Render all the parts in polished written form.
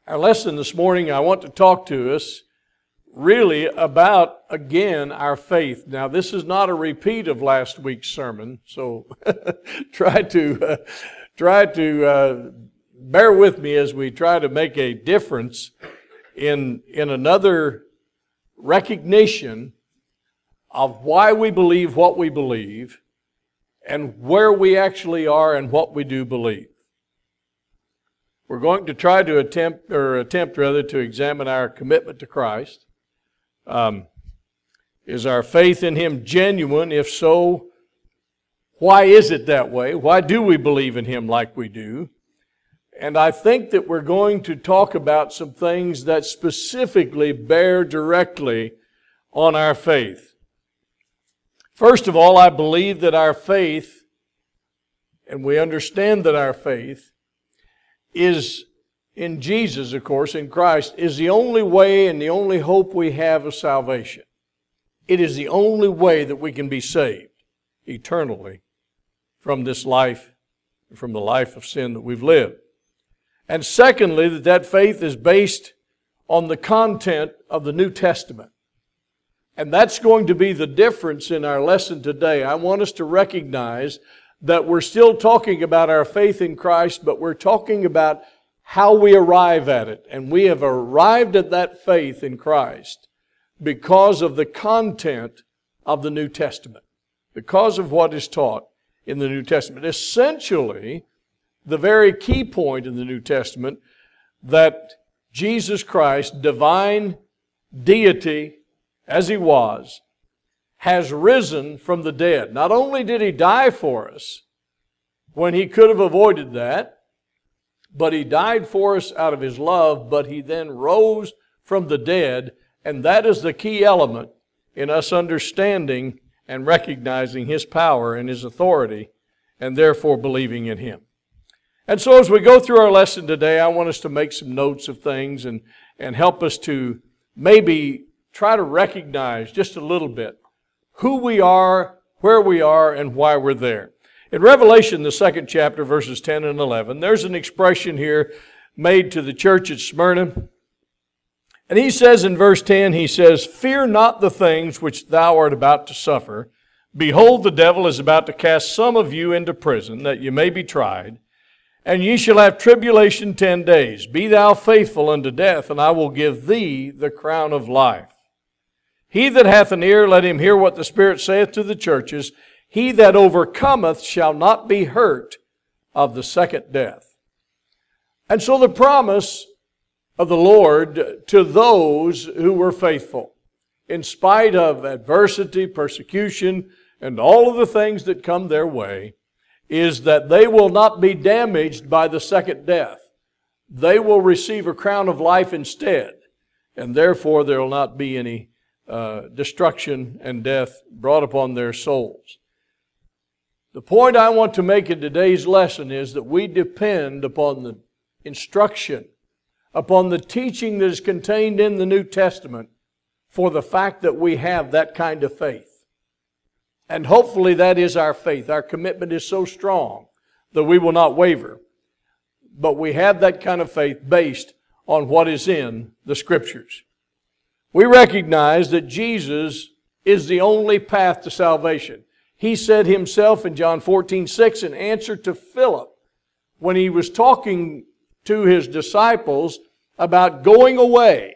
Our lesson this morning, I want to talk to us really about, again, our faith. Now, this is not a repeat of last week's sermon, so try to bear with me as we try to make a difference in another recognition of why we believe what we believe and where we actually are and what we do believe. We're going to try to attempt to examine our commitment to Christ. Is our faith in Him genuine? If so, why is it that way? Why do we believe in Him like we do? And I think that we're going to talk about some things that specifically bear directly on our faith. First of all, I believe that our faith, and we understand that our faith, is in Jesus, of course, in Christ, is the only way and the only hope we have of salvation. It is the only way that we can be saved eternally from this life, from the life of sin that we've lived. And secondly, that faith is based on the content of the New Testament. And that's going to be the difference in our lesson today. I want us to recognize that we're still talking about our faith in Christ, but we're talking about how we arrive at it. And we have arrived at that faith in Christ because of the content of the New Testament, because of what is taught in the New Testament. Essentially, the very key point in the New Testament that Jesus Christ, divine deity as He was, has risen from the dead. Not only did He die for us when He could have avoided that, but He died for us out of His love, but He then rose from the dead, and that is the key element in us understanding and recognizing His power and His authority, and therefore believing in Him. And so as we go through our lesson today, I want us to make some notes of things and help us to maybe try to recognize just a little bit who we are, where we are, and why we're there. In Revelation, the 2nd chapter, verses 10 and 11, there's an expression here made to the church at Smyrna. And he says in verse 10, he says, "Fear not the things which thou art about to suffer. Behold, the devil is about to cast some of you into prison, that ye may be tried. And ye shall have tribulation 10 days. Be thou faithful unto death, and I will give thee the crown of life. He that hath an ear, let him hear what the Spirit saith to the churches. He that overcometh shall not be hurt of the second death." And so the promise of the Lord to those who were faithful, in spite of adversity, persecution, and all of the things that come their way, is that they will not be damaged by the second death. They will receive a crown of life instead, and therefore there will not be any destruction and death brought upon their souls. The point I want to make in today's lesson is that we depend upon the instruction, upon the teaching that is contained in the New Testament for the fact that we have that kind of faith. And hopefully that is our faith. Our commitment is so strong that we will not waver. But we have that kind of faith based on what is in the Scriptures. We recognize that Jesus is the only path to salvation. He said Himself in John 14:6 in answer to Philip when he was talking to His disciples about going away.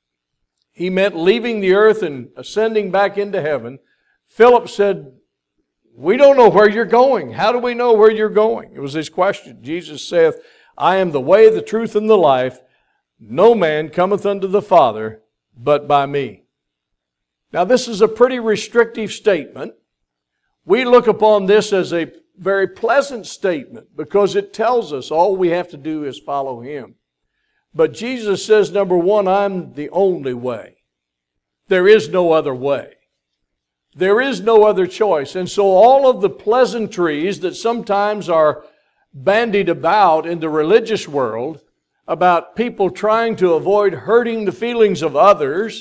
He meant leaving the earth and ascending back into heaven. Philip said, "We don't know where you're going. How do we know where you're going?" It was his question. Jesus saith, "I am the way, the truth, and the life. No man cometh unto the Father but by me." Now this is a pretty restrictive statement. We look upon this as a very pleasant statement because it tells us all we have to do is follow Him. But Jesus says, number one, I'm the only way. There is no other way. There is no other choice. And so all of the pleasantries that sometimes are bandied about in the religious world about people trying to avoid hurting the feelings of others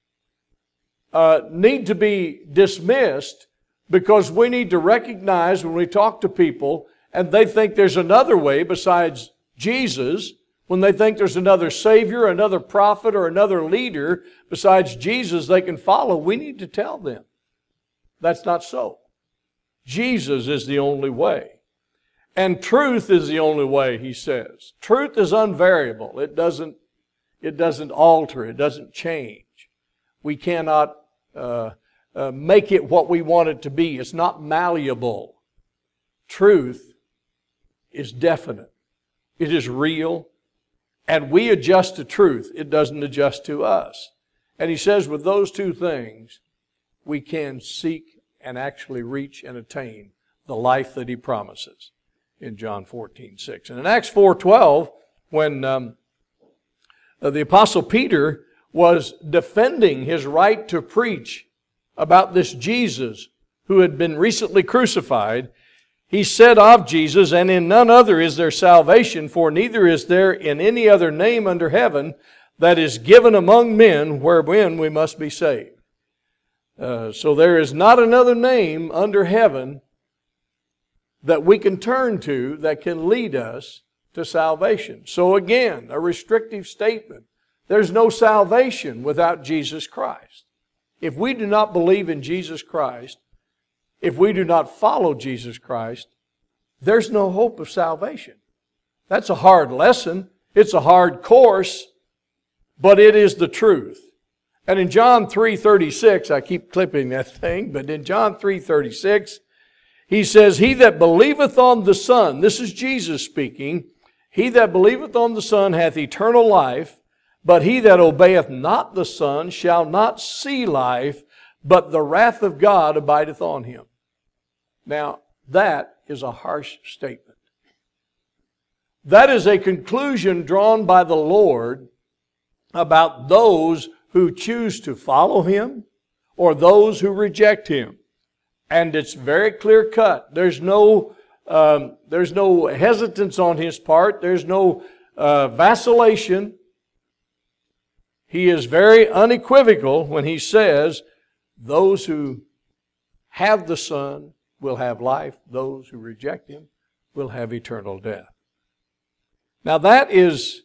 need to be dismissed, because we need to recognize when we talk to people and they think there's another way besides Jesus, When they think there's another Savior, another prophet, or another leader besides Jesus they can follow, we need to tell them that's not so. Jesus is the only way. And truth is the only way, he says. Truth is unvariable. It doesn't alter. It doesn't change. We cannot make it what we want it to be. It's not malleable. Truth is definite. It is real. And we adjust to truth. It doesn't adjust to us. And he says with those two things, we can seek and actually reach and attain the life that he promises in John 14:6. And in Acts 4:12, when the Apostle Peter was defending his right to preach about this Jesus who had been recently crucified, he said of Jesus, "And in none other is there salvation, for neither is there in any other name under heaven that is given among men wherein we must be saved." So there is not another name under heaven that we can turn to that can lead us to salvation. So again, a restrictive statement. There's no salvation without Jesus Christ. If we do not believe in Jesus Christ, if we do not follow Jesus Christ, there's no hope of salvation. That's a hard lesson. It's a hard course, but it is the truth. And in John 3:36, I keep clipping that thing, but in John 3:36, he says, "He that believeth on the Son," this is Jesus speaking, "he that believeth on the Son hath eternal life, but he that obeyeth not the Son shall not see life, but the wrath of God abideth on him." Now, that is a harsh statement. That is a conclusion drawn by the Lord about those who choose to follow Him or those who reject Him. And it's very clear cut. There's no hesitance on His part. There's no vacillation. He is very unequivocal when He says, those who have the Son will have life. Those who reject Him will have eternal death. Now that is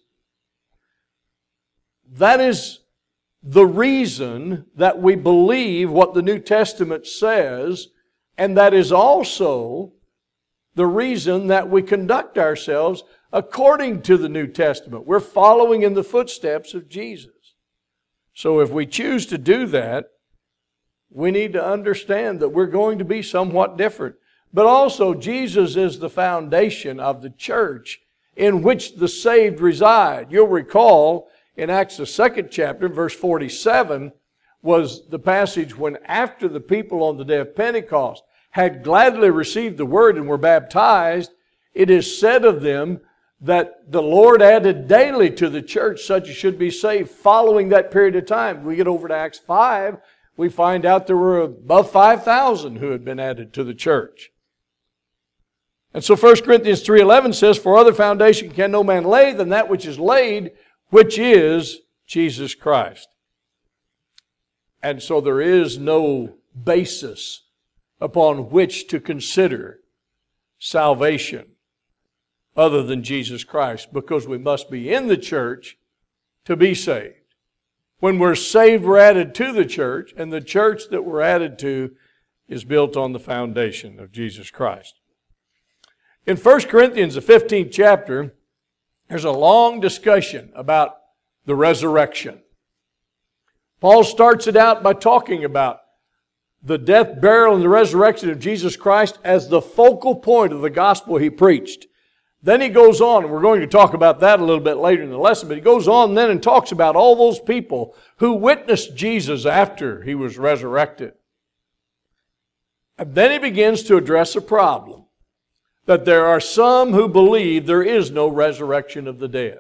the reason that we believe what the New Testament says, and that is also the reason that we conduct ourselves according to the New Testament. We're following in the footsteps of Jesus. So if we choose to do that, we need to understand that we're going to be somewhat different. But also, Jesus is the foundation of the church in which the saved reside. You'll recall in Acts the 2nd chapter, verse 47, was the passage when after the people on the day of Pentecost had gladly received the word and were baptized, it is said of them that the Lord added daily to the church such as should be saved following that period of time. We get over to Acts 5, we find out there were above 5,000 who had been added to the church. And so 1 Corinthians 3:11 says, "For other foundation can no man lay than that which is laid, which is Jesus Christ." And so there is no basis upon which to consider salvation other than Jesus Christ, because we must be in the church to be saved. When we're saved, we're added to the church, and the church that we're added to is built on the foundation of Jesus Christ. In 1 Corinthians, the 15th chapter, there's a long discussion about the resurrection. Paul starts it out by talking about the death, burial, and the resurrection of Jesus Christ as the focal point of the gospel he preached. Then he goes on, and we're going to talk about that a little bit later in the lesson, but he goes on then and talks about all those people who witnessed Jesus after he was resurrected. And then he begins to address a problem, that there are some who believe there is no resurrection of the dead.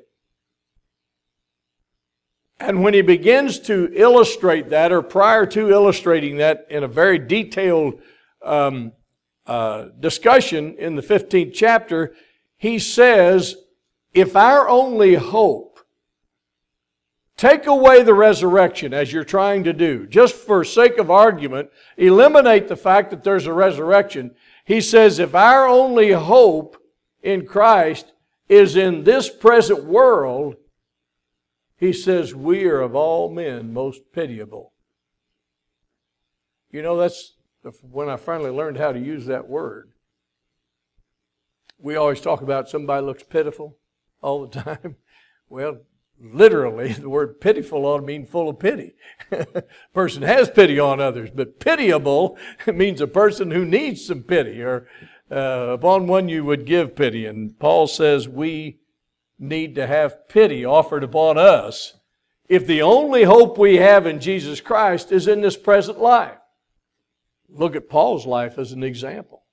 And when he begins to illustrate that, or prior to illustrating that in a very detailed discussion in the 15th chapter, he says, if our only hope, take away the resurrection as you're trying to do, just for sake of argument, eliminate the fact that there's a resurrection. He says, if our only hope in Christ is in this present world, he says, we are of all men most pitiable. You know, that's when I finally learned how to use that word. We always talk about somebody looks pitiful all the time. Well, literally, the word pitiful ought to mean full of pity. A person has pity on others, but pitiable means a person who needs some pity, or upon one you would give pity. And Paul says we need to have pity offered upon us if the only hope we have in Jesus Christ is in this present life. Look at Paul's life as an example.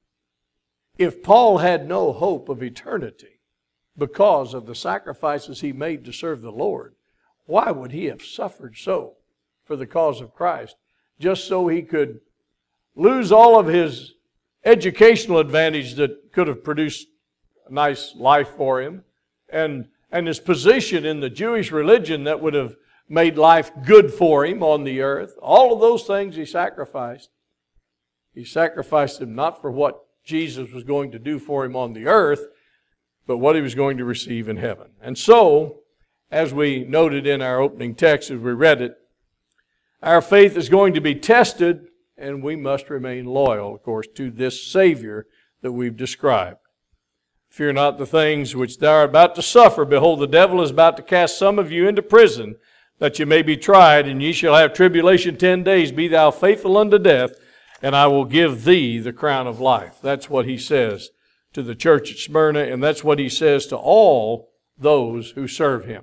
If Paul had no hope of eternity because of the sacrifices he made to serve the Lord, why would he have suffered so for the cause of Christ? Just so he could lose all of his educational advantage that could have produced a nice life for him, and his position in the Jewish religion that would have made life good for him on the earth. All of those things he sacrificed. He sacrificed them not for what Jesus was going to do for him on the earth, but what he was going to receive in heaven. And so, as we noted in our opening text as we read it, our faith is going to be tested, and we must remain loyal, of course, to this Savior that we've described. Fear not the things which thou art about to suffer. Behold, the devil is about to cast some of you into prison, that you may be tried, and ye shall have tribulation 10 days. Be thou faithful unto death, and I will give thee the crown of life. That's what he says to the church at Smyrna, and that's what he says to all those who serve him.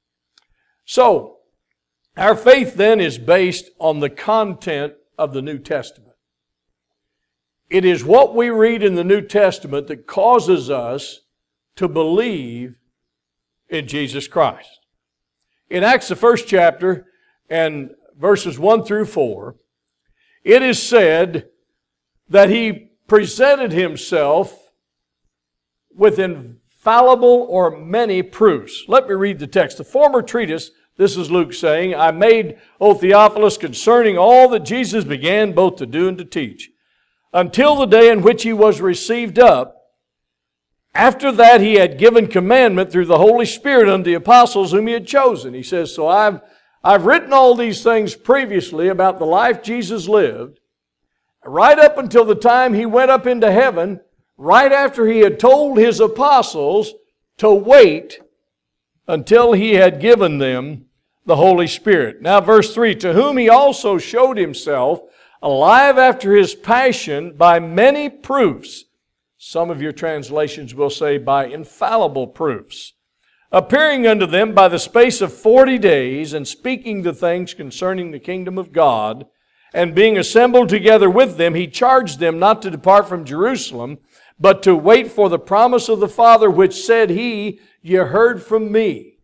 So, our faith then is based on the content of the New Testament. It is what we read in the New Testament that causes us to believe in Jesus Christ. In Acts, the first chapter, and verses 1 through 4, it is said that he presented himself with infallible or many proofs. Let me read the text. The former treatise, this is Luke saying, I made, O Theophilus, concerning all that Jesus began both to do and to teach, until the day in which he was received up. After that he had given commandment through the Holy Spirit unto the apostles whom he had chosen. He says, so I've written all these things previously about the life Jesus lived, right up until the time he went up into heaven, right after he had told his apostles to wait until he had given them the Holy Spirit. Now verse 3, to whom he also showed himself alive after his passion by many proofs. Some of your translations will say by infallible proofs. Appearing unto them by the space of 40 days, and speaking the things concerning the kingdom of God, and being assembled together with them, he charged them not to depart from Jerusalem, but to wait for the promise of the Father, which said he, ye heard from me.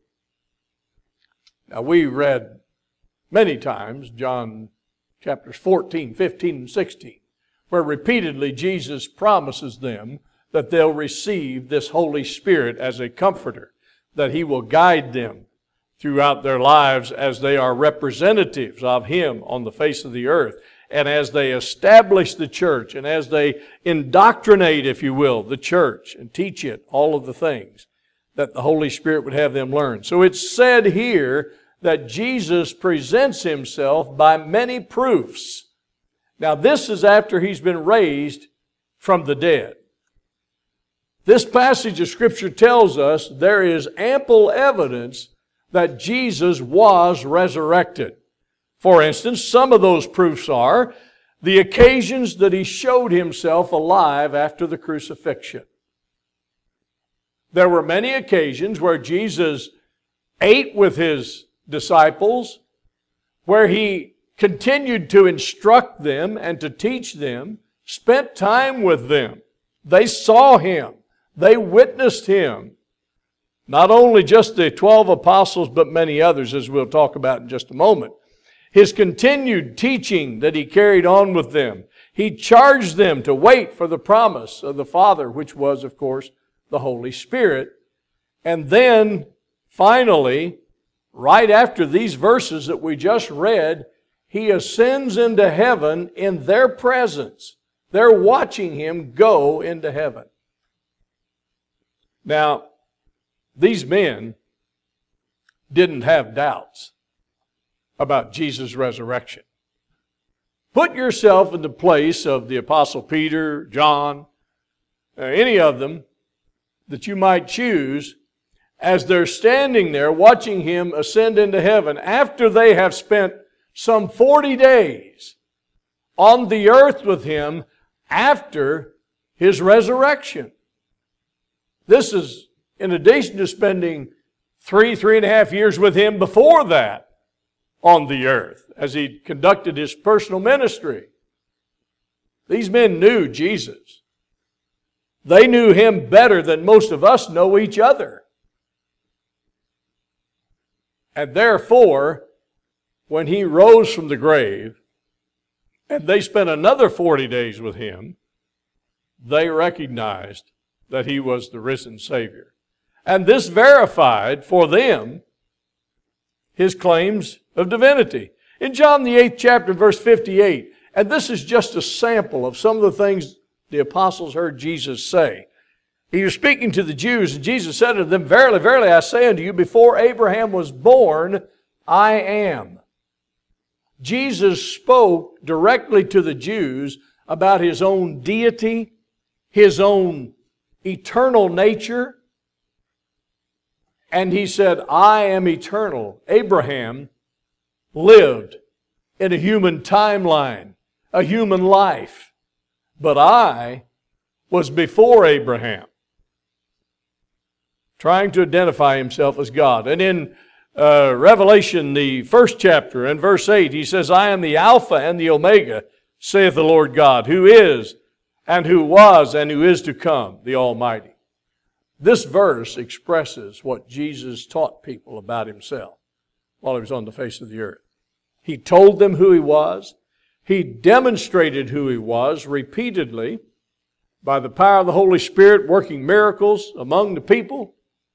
Now we read many times John chapters 14, 15, and 16, where repeatedly Jesus promises them that they'll receive this Holy Spirit as a comforter, that he will guide them throughout their lives as they are representatives of him on the face of the earth, and as they establish the church, and as they indoctrinate, if you will, the church, and teach it all of the things that the Holy Spirit would have them learn. So it's said here that Jesus presents himself by many proofs. Now this is after he's been raised from the dead. This passage of Scripture tells us there is ample evidence that Jesus was resurrected. For instance, some of those proofs are the occasions that he showed himself alive after the crucifixion. There were many occasions where Jesus ate with his disciples, where he continued to instruct them and to teach them, spent time with them. They saw him. They witnessed him. Not only just the 12 apostles, but many others, as we'll talk about in just a moment. His continued teaching that he carried on with them. He charged them to wait for the promise of the Father, which was, of course, the Holy Spirit. And then, finally, right after these verses that we just read, he ascends into heaven in their presence. They're watching him go into heaven. Now, these men didn't have doubts about Jesus' resurrection. Put yourself in the place of the Apostle Peter, John, any of them that you might choose, as they're standing there watching him ascend into heaven after they have spent some 40 days on the earth with him after his resurrection. This is in addition to spending 3.5 years with him before that on the earth as he conducted his personal ministry. These men knew Jesus. They knew him better than most of us know each other. And therefore, when he rose from the grave, and they spent another 40 days with him, they recognized that he was the risen Savior. And this verified for them his claims of divinity. In John the 8th chapter, verse 58, and this is just a sample of some of the things the apostles heard Jesus say. He was speaking to the Jews, and Jesus said to them, "Verily, verily, I say unto you, before Abraham was born, I am." Jesus spoke directly to the Jews about his own deity, his own eternal nature. And he said, "I am eternal." Abraham lived in a human timeline, a human life. But I was before Abraham, trying to identify himself as God. And in Revelation, the 1st chapter, and verse 8, he says, "I am the Alpha and the Omega, saith the Lord God, who is, and who was, and who is to come, the Almighty." This verse expresses what Jesus taught people about himself while he was on the face of the earth. He told them who he was. He demonstrated who he was repeatedly by the power of the Holy Spirit working miracles among the people.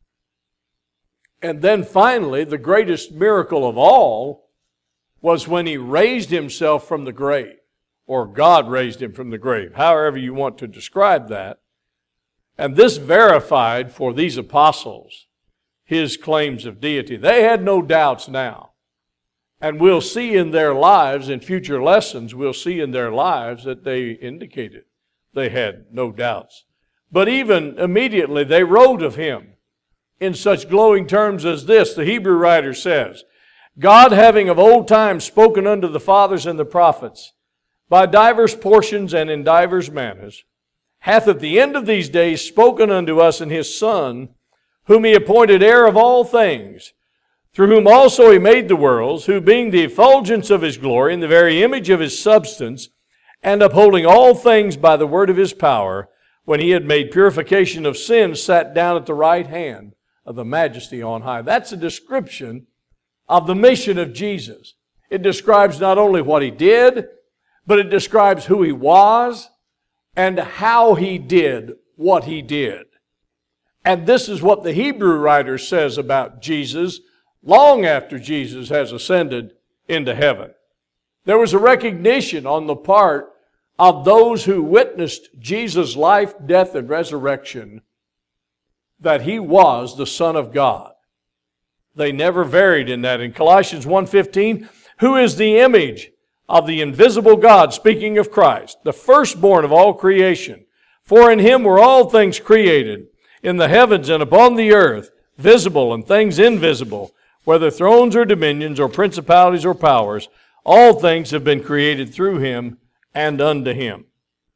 And then finally, the greatest miracle of all was when he raised himself from the grave, or God raised him from the grave, however you want to describe that. And this verified for these apostles his claims of deity. They had no doubts now. And we'll see in their lives, in future lessons, we'll see in their lives that they indicated they had no doubts. But even immediately they wrote of him in such glowing terms as this. The Hebrew writer says, "God having of old time spoken unto the fathers and the prophets, by divers portions and in divers manners, hath at the end of these days spoken unto us in his Son, whom he appointed heir of all things, through whom also he made the worlds, who being the effulgence of his glory, and the very image of his substance, and upholding all things by the word of his power, when he had made purification of sins, sat down at the right hand of the majesty on high." That's a description of the mission of Jesus. It describes not only what he did, but it describes who he was and how he did what he did. And this is what the Hebrew writer says about Jesus long after Jesus has ascended into heaven. There was a recognition on the part of those who witnessed Jesus' life, death, and resurrection that he was the Son of God. They never varied in that. In Colossians 1:15, "Who is the image of the invisible God," speaking of Christ, "the firstborn of all creation. For in him were all things created, in the heavens and upon the earth, visible and things invisible, whether thrones or dominions or principalities or powers, all things have been created through him and unto him."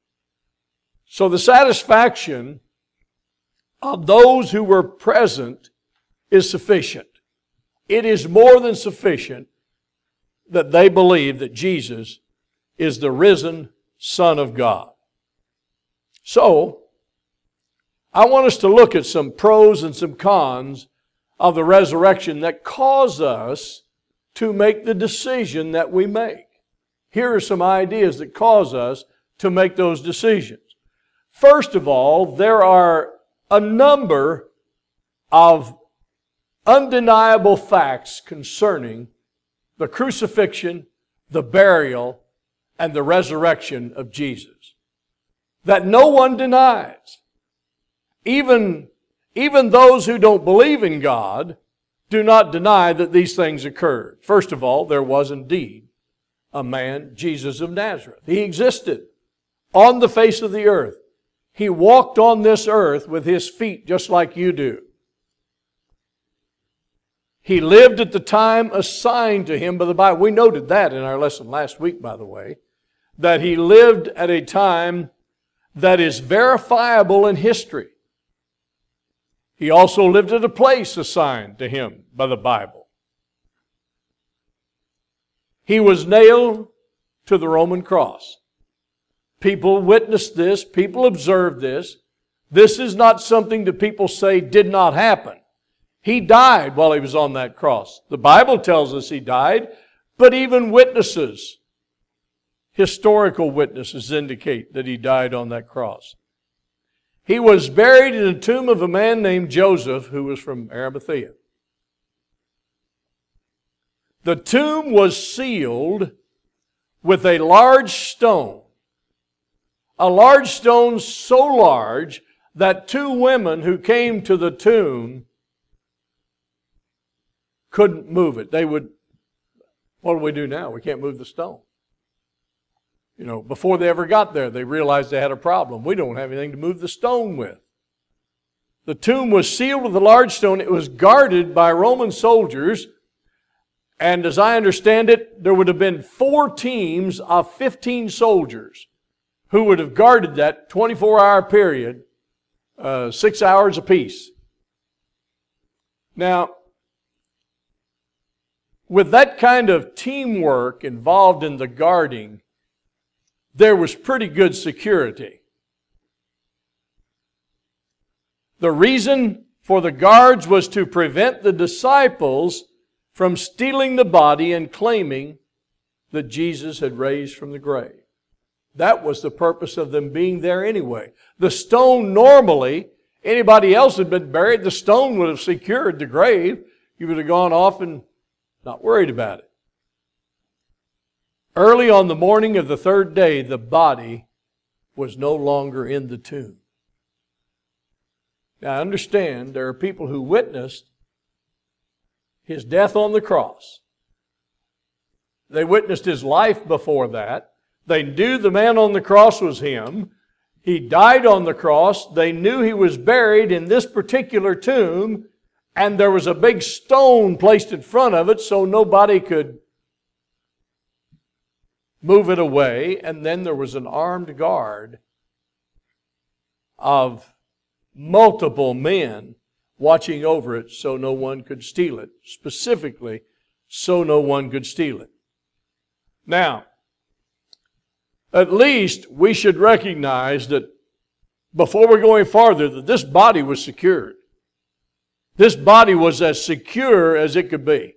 So the satisfaction of those who were present is sufficient. It is more than sufficient that they believe that Jesus is the risen Son of God. So, I want us to look at some pros and some cons of the resurrection that cause us to make the decision that we make. Here are some ideas that cause us to make those decisions. First of all, there are a number of undeniable facts concerning the crucifixion, the burial, and the resurrection of Jesus that no one denies. Even even those who don't believe in God do not deny that these things occurred. First of all, there was indeed a man, Jesus of Nazareth. He existed on the face of the earth. He walked on this earth with His feet just like you do. He lived at the time assigned to Him by the Bible. We noted that in our lesson last week, by the way, that He lived at a time that is verifiable in history. He also lived at a place assigned to Him by the Bible. He was nailed to the Roman cross. People witnessed this. People observed this. This is not something that people say did not happen. He died while He was on that cross. The Bible tells us He died, but even witnesses, historical witnesses, indicate that He died on that cross. He was buried in the tomb of a man named Joseph, who was from Arimathea. The tomb was sealed with a large stone so large that two women who came to the tomb couldn't move it. They would, what do we do now? We can't move the stone. You know, before they ever got there, they realized they had a problem. We don't have anything to move the stone with. The tomb was sealed with a large stone. It was guarded by Roman soldiers. And as I understand it, there would have been 4 teams of 15 soldiers who would have guarded that 24-hour period, 6 hours apiece. Now, with that kind of teamwork involved in the guarding, there was pretty good security. The reason for the guards was to prevent the disciples from stealing the body and claiming that Jesus had raised from the grave. That was the purpose of them being there anyway. The stone normally, anybody else had been buried, the stone would have secured the grave. You would have gone off and not worried about it. Early on the morning of the 3rd day, the body was no longer in the tomb. Now understand, there are people who witnessed His death on the cross. They witnessed His life before that. They knew the man on the cross was Him. He died on the cross. They knew He was buried in this particular tomb, and there was a big stone placed in front of it so nobody could move it away. And then there was an armed guard of multiple men watching over it so no one could steal it. Specifically, so no one could steal it. Now, at least we should recognize that before we're going farther, that this body was secured. This body was as secure as it could be.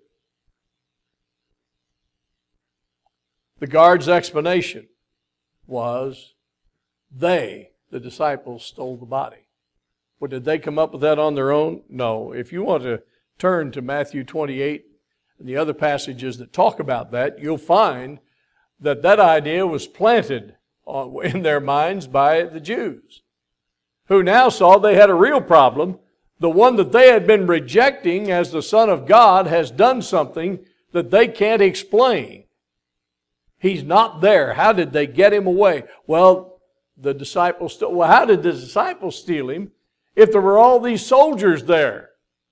The guard's explanation was the disciples, stole the body. Well, did they come up with that on their own? No. If you want to turn to Matthew 28 and the other passages that talk about that, you'll find that that idea was planted in their minds by the Jews, who now saw they had a real problem. The one that they had been rejecting as the Son of God has done something that they can't explain. He's not there. How did they get Him away? Well, the disciples stole. Well, how did the disciples steal Him if there were all these soldiers there?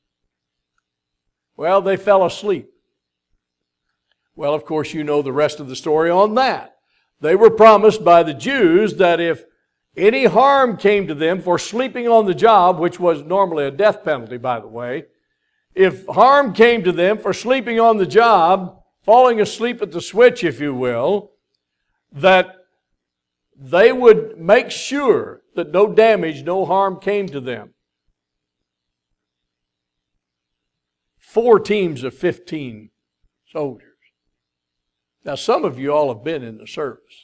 Well, they fell asleep. Well, of course, you know the rest of the story on that. They were promised by the Jews that if any harm came to them for sleeping on the job, which was normally a death penalty, by the way, if harm came to them for sleeping on the job, falling asleep at the switch, if you will, that they would make sure that no damage, no harm came to them. 4 teams of 15 soldiers. Now, some of you all have been in the service.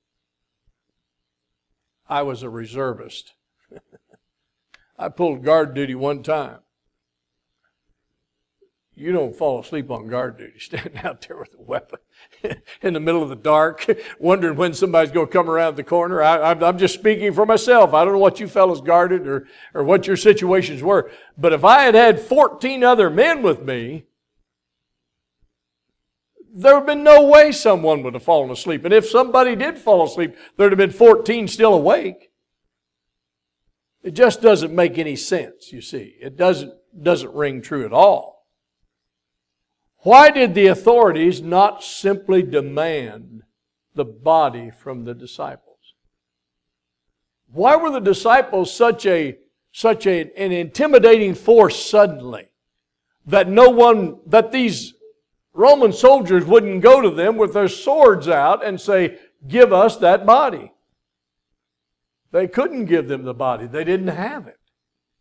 I was a reservist. I pulled guard duty one time. You don't fall asleep on guard duty, standing out there with a weapon in the middle of the dark, wondering when somebody's going to come around the corner. I'm just speaking for myself. I don't know what you fellows guarded or what your situations were. But if I had had 14 other men with me, there would have been no way someone would have fallen asleep. And if somebody did fall asleep, there would have been 14 still awake. It just doesn't make any sense, you see. It doesn't ring true at all. Why did the authorities not simply demand the body from the disciples? Why were the disciples such an intimidating force suddenly that these Roman soldiers wouldn't go to them with their swords out and say, "Give us that body"? They couldn't give them the body. They didn't have it.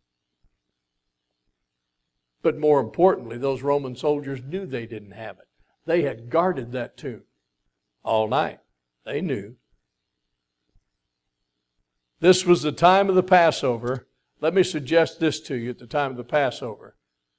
But more importantly, those Roman soldiers knew they didn't have it. They had guarded that tomb all night. They knew. This was the time of the Passover. Let me suggest this to you at the time of the Passover.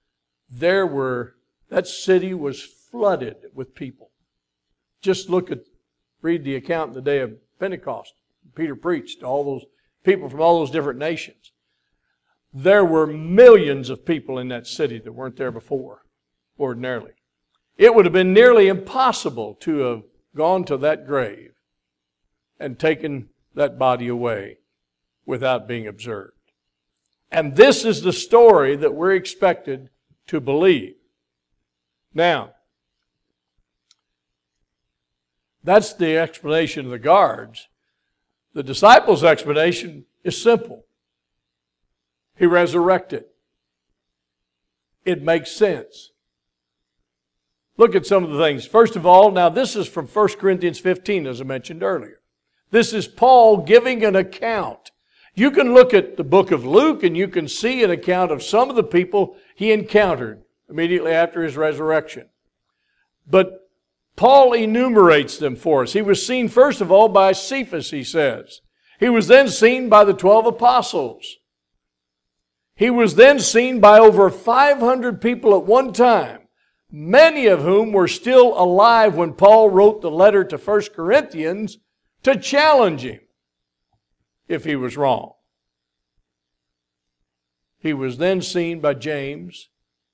That city was flooded with people. Just read the account in the day of Pentecost. Peter preached to all those people from all those different nations. There were millions of people in that city that weren't there before, ordinarily. It would have been nearly impossible to have gone to that grave and taken that body away without being observed. And this is the story that we're expected to believe. Now, that's the explanation of the guards. The disciples' explanation is simple. He resurrected. It makes sense. Look at some of the things. First of all, now this is from 1 Corinthians 15, as I mentioned earlier. This is Paul giving an account. You can look at the book of Luke and you can see an account of some of the people he encountered immediately after his resurrection. But Paul enumerates them for us. He was seen first of all by Cephas, he says. He was then seen by the 12 apostles. He was then seen by over 500 people at one time, many of whom were still alive when Paul wrote the letter to 1 Corinthians to challenge him if he was wrong. He was then seen by James,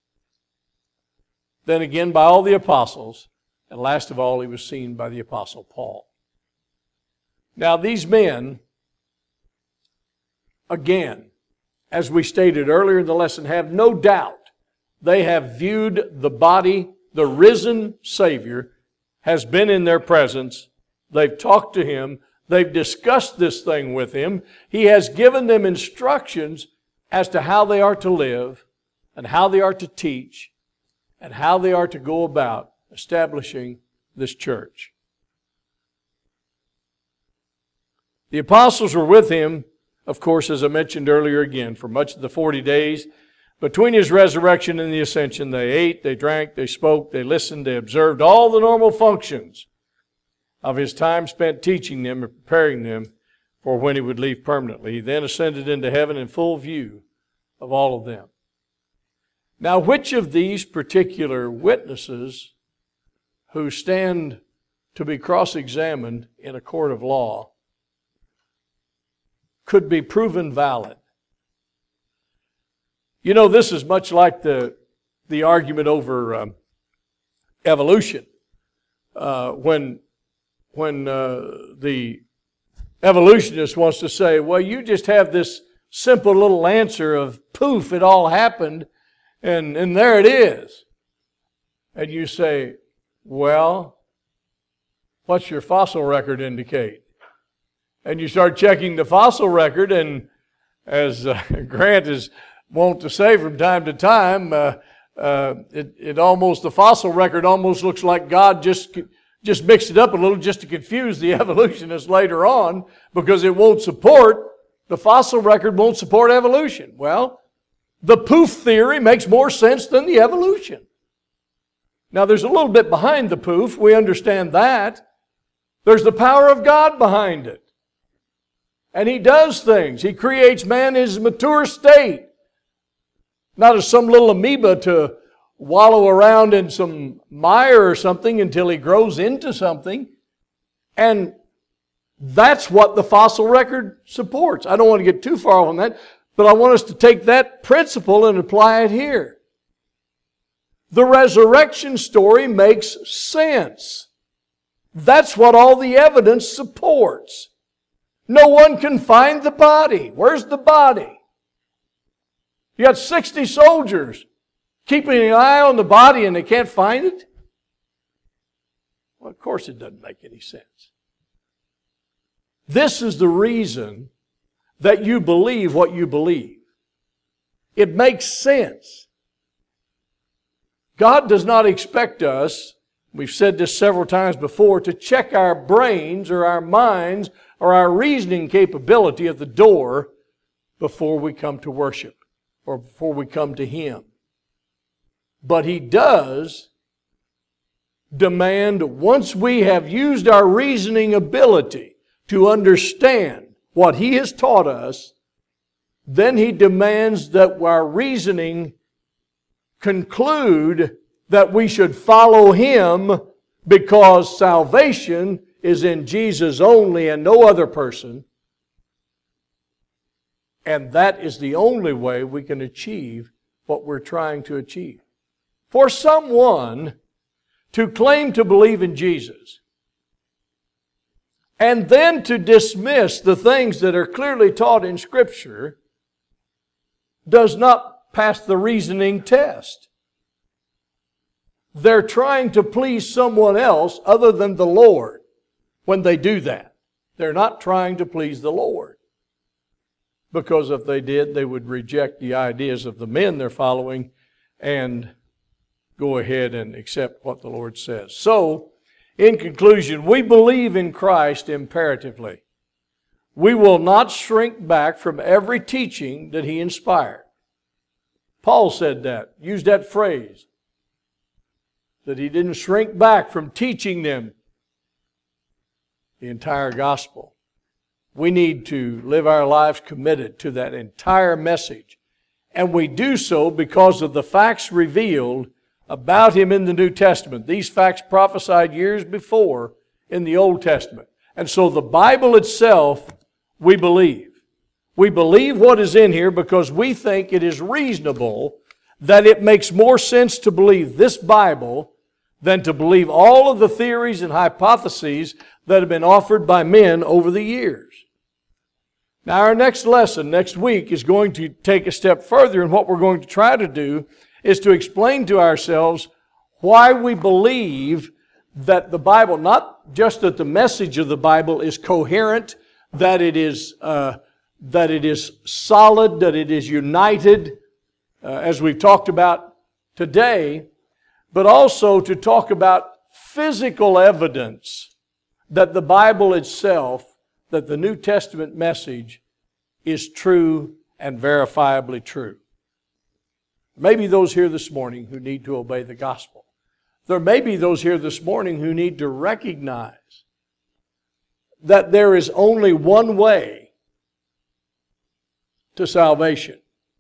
then again by all the apostles, and last of all, he was seen by the apostle Paul. Now, these men, again, as we stated earlier in the lesson, have no doubt they have viewed the body, the risen Savior, has been in their presence. They've talked to Him. They've discussed this thing with Him. He has given them instructions as to how they are to live and how they are to teach and how they are to go about establishing this church. The apostles were with Him, of course, as I mentioned earlier again, for much of the 40 days. Between His resurrection and the ascension, they ate, they drank, they spoke, they listened, they observed all the normal functions of His time spent teaching them and preparing them for when He would leave permanently. He then ascended into heaven in full view of all of them. Now, which of these particular witnesses who stand to be cross-examined in a court of law could be proven valid? You know, this is much like the argument over evolution. When the evolutionist wants to say, well, you just have this simple little answer of poof, it all happened, and there it is. And you say, well, what's your fossil record indicate? And you start checking the fossil record, and as Grant is wont to say from time to time, the fossil record almost looks like God just mixed it up a little just to confuse the evolutionists later on, because the fossil record won't support evolution. Well, the poof theory makes more sense than the evolution. Now, there's a little bit behind the poof. We understand that. There's the power of God behind it. And He does things. He creates man in his mature state. Not as some little amoeba to wallow around in some mire or something until he grows into something. And that's what the fossil record supports. I don't want to get too far on that, but I want us to take that principle and apply it here. The resurrection story makes sense. That's what all the evidence supports. No one can find the body. Where's the body? You got 60 soldiers keeping an eye on the body and they can't find it? Well, of course it doesn't make any sense. This is the reason that you believe what you believe. It makes sense. God does not expect us, we've said this several times before, to check our brains or our minds or our reasoning capability at the door before we come to worship or before we come to Him. But He does demand, once we have used our reasoning ability to understand what He has taught us, then He demands that our reasoning conclude that we should follow Him because salvation is in Jesus only and no other person. And that is the only way we can achieve what we're trying to achieve. For someone to claim to believe in Jesus and then to dismiss the things that are clearly taught in Scripture does not pass the reasoning test. They're trying to please someone else other than the Lord when they do that. They're not trying to please the Lord. Because if they did, they would reject the ideas of the men they're following and go ahead and accept what the Lord says. So, in conclusion, we believe in Christ imperatively. We will not shrink back from every teaching that He inspired. Paul said that, used that phrase, that he didn't shrink back from teaching them the entire gospel. We need to live our lives committed to that entire message. And we do so because of the facts revealed about Him in the New Testament. These facts prophesied years before in the Old Testament. And so the Bible itself, we believe. We believe what is in here because we think it is reasonable that it makes more sense to believe this Bible than to believe all of the theories and hypotheses that have been offered by men over the years. Now, our next lesson next week is going to take a step further, and what we're going to try to do is to explain to ourselves why we believe that the Bible, not just that the message of the Bible is coherent, that it is solid, that it is united, as we've talked about today, but also to talk about physical evidence that the Bible itself, that the New Testament message is true and verifiably true. Maybe those here this morning who need to obey the gospel. There may be those here this morning who need to recognize that there is only one way to salvation.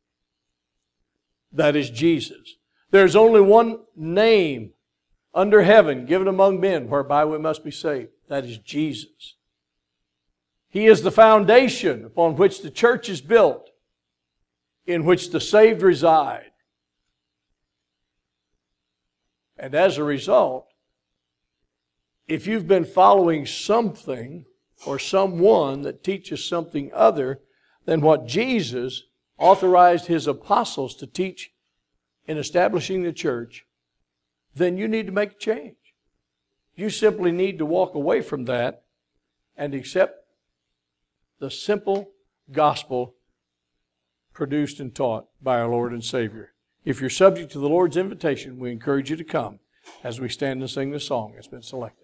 That is Jesus. There's only one name under heaven given among men whereby we must be saved. That is Jesus. He is the foundation upon which the church is built, in which the saved reside. And as a result, if you've been following something or someone that teaches something other than what Jesus authorized His apostles to teach in establishing the church, then you need to make a change. You simply need to walk away from that and accept the simple gospel produced and taught by our Lord and Savior. If you're subject to the Lord's invitation, we encourage you to come as we stand and sing the song that's been selected.